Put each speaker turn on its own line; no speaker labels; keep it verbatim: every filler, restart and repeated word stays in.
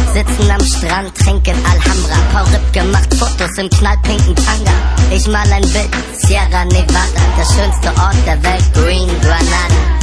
Sitzen am Strand, trinken Alhambra, Paul-Ripp gemacht, Fotos im knallpinken Tanga. Ich mal ein Bild, Sierra Nevada, der schönste Ort der Welt, Green Granada.